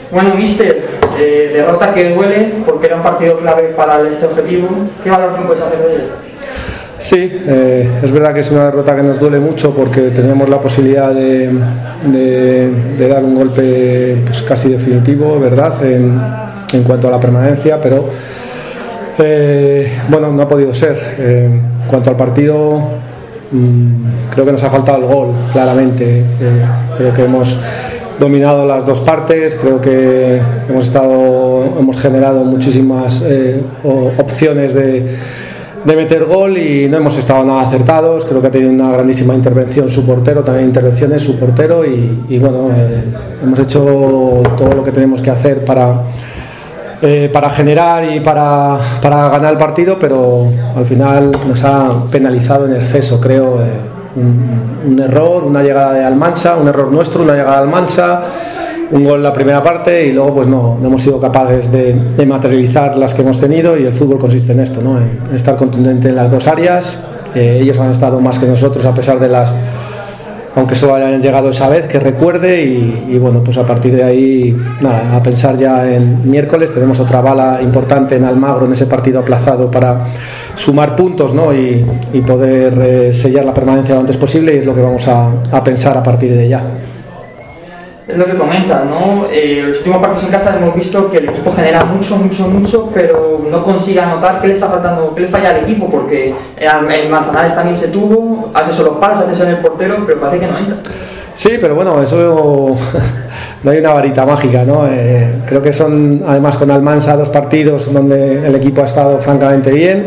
Bueno, míster, derrota que duele porque era un partido clave para este objetivo. ¿Qué valoración puedes hacer de él? Sí, es verdad que es una derrota que nos duele mucho porque teníamos la posibilidad de dar un golpe pues, casi definitivo, ¿verdad?, en cuanto a la permanencia, pero bueno, no ha podido ser. En cuanto al partido, creo que nos ha faltado el gol, claramente. Creo que hemos dominado las dos partes, creo que hemos generado muchísimas opciones de meter gol y no hemos estado nada acertados. Creo que ha tenido una grandísima intervención su portero, también intervenciones su portero y bueno, hemos hecho todo lo que tenemos que hacer para generar y para ganar el partido, pero al final nos ha penalizado en exceso, creo, un error, una llegada de Almansa, un error nuestro, una llegada de Almansa, un gol en la primera parte y luego pues no hemos sido capaces de materializar las que hemos tenido, y el fútbol consiste en esto, ¿no?, en estar contundente en las dos áreas. Ellos han estado más que nosotros a pesar de aunque solo hayan llegado esa vez, que recuerde, y bueno, pues a partir de ahí nada, a pensar ya en miércoles. Tenemos otra bala importante en Almagro, en ese partido aplazado, para sumar puntos, ¿no?, y poder sellar la permanencia lo antes posible, y es lo que vamos a pensar a partir de ya. Es lo que comentas, ¿no? Los últimos partidos en casa hemos visto que el equipo genera mucho, pero no consigue anotar. ¿Qué le está faltando? ¿Qué le falla al equipo? Porque el Manzanares también se tuvo, hace solo paros, hace solo el portero, pero parece que no entra. Sí, pero bueno, eso no hay una varita mágica, ¿no? Creo que son, además, con Almansa, dos partidos donde el equipo ha estado francamente bien.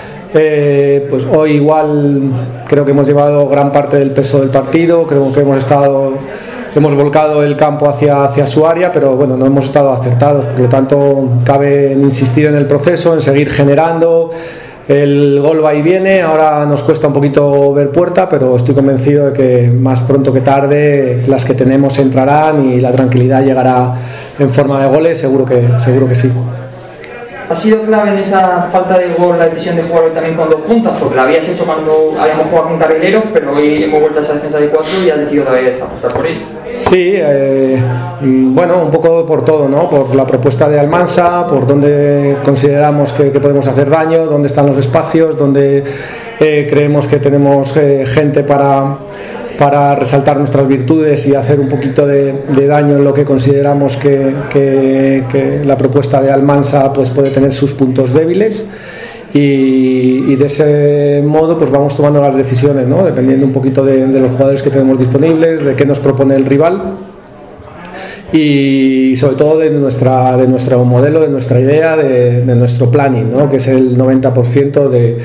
Pues hoy igual creo que hemos llevado gran parte del peso del partido. Creo que hemos volcado el campo hacia su área, pero bueno, no hemos estado acertados. Por lo tanto, cabe insistir en el proceso, en seguir generando. El gol va y viene, ahora nos cuesta un poquito ver puerta, pero estoy convencido de que más pronto que tarde las que tenemos entrarán y la tranquilidad llegará en forma de goles, seguro que sí. ¿Ha sido clave en esa falta de gol la decisión de jugar hoy también con dos puntas? Porque la habías hecho cuando habíamos jugado con carrileros, pero hoy hemos vuelto a esa defensa de 4 y has decidido otra vez apostar por ello. Sí, bueno, un poco por todo, ¿no? Por la propuesta de Almansa, por dónde consideramos que podemos hacer daño, dónde están los espacios, dónde creemos que tenemos gente para resaltar nuestras virtudes y hacer un poquito de daño en lo que consideramos que la propuesta de Almansa pues puede tener sus puntos débiles, y de ese modo pues vamos tomando las decisiones, ¿no?, dependiendo un poquito de los jugadores que tenemos disponibles, de qué nos propone el rival y sobre todo de nuestro modelo, de nuestra idea, de nuestro planning, ¿no?, que es el 90% de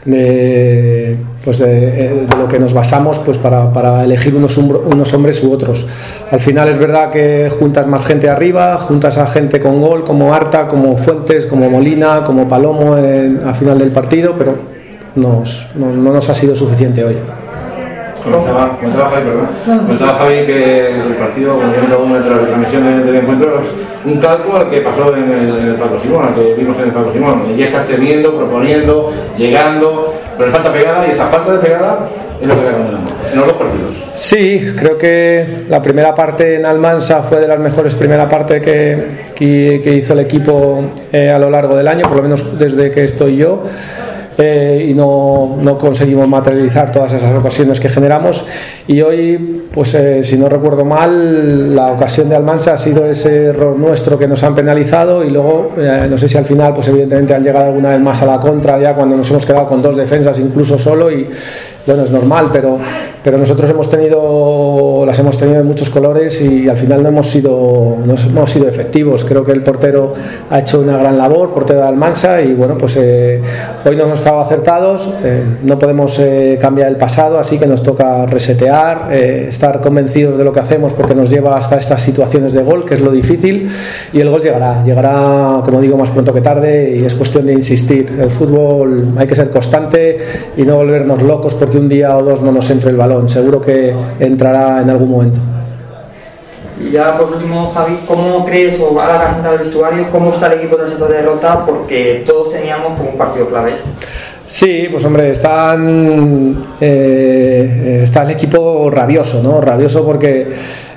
lo que nos basamos pues para elegir unos hombres u otros. Al final es verdad que juntas más gente arriba, juntas a gente con gol como Arta, como Fuentes, como Molina, como Palomo al final del partido, pero no nos ha sido suficiente hoy. Comentaba Javi que el partido, como comentaba uno de la retransmisión del encuentro, es un calco al que pasó en el Paco Simón, al que vimos en el Paco Simón. Illescas accediendo, proponiendo, llegando, pero le falta pegada, y esa falta de pegada es lo que le ha condenado en los dos partidos. Sí, creo que la primera parte en Almansa fue de las mejores primeras partes que hizo el equipo a lo largo del año, por lo menos desde que estoy yo. Y no conseguimos materializar todas esas ocasiones que generamos, y hoy pues si no recuerdo mal, la ocasión de Almansa ha sido ese error nuestro que nos han penalizado, y luego no sé si al final pues evidentemente han llegado alguna vez más a la contra, ya cuando nos hemos quedado con dos defensas incluso solo, y bueno, es normal, pero nosotros las hemos tenido de muchos colores y al final no hemos sido efectivos. Creo que el portero ha hecho una gran labor, portero de Almansa, y bueno, pues hoy no hemos estado acertados. No podemos cambiar el pasado, así que nos toca resetear, estar convencidos de lo que hacemos, porque nos lleva hasta estas situaciones de gol, que es lo difícil, y el gol llegará, como digo, más pronto que tarde, y es cuestión de insistir. El fútbol hay que ser constante y no volvernos locos porque un día o dos no nos entre el balón. Seguro que entrará en algún momento. Y ya por último, Javi, ¿cómo crees, o ahora que has entrado al vestuario, cómo está el equipo tras esta derrota? Porque todos teníamos como un partido clave este. Sí, pues hombre, está el equipo rabioso, ¿no? Rabioso porque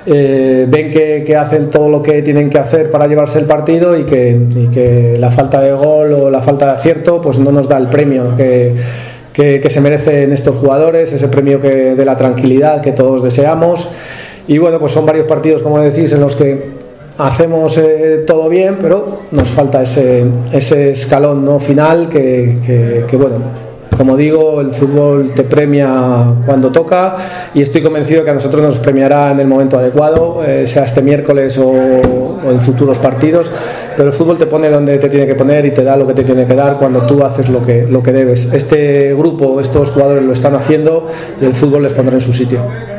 ven que hacen todo lo que tienen que hacer para llevarse el partido y que la falta de gol o la falta de acierto pues no nos da el premio que se merecen estos jugadores, ese premio de la tranquilidad que todos deseamos. Y bueno, pues son varios partidos, como decís, en los que hacemos todo bien, pero nos falta ese escalón, ¿no?, final que bueno, como digo, el fútbol te premia cuando toca y estoy convencido que a nosotros nos premiará en el momento adecuado, sea este miércoles o en futuros partidos, pero el fútbol te pone donde te tiene que poner y te da lo que te tiene que dar cuando tú haces lo que debes. Este grupo, estos jugadores lo están haciendo y el fútbol les pondrá en su sitio.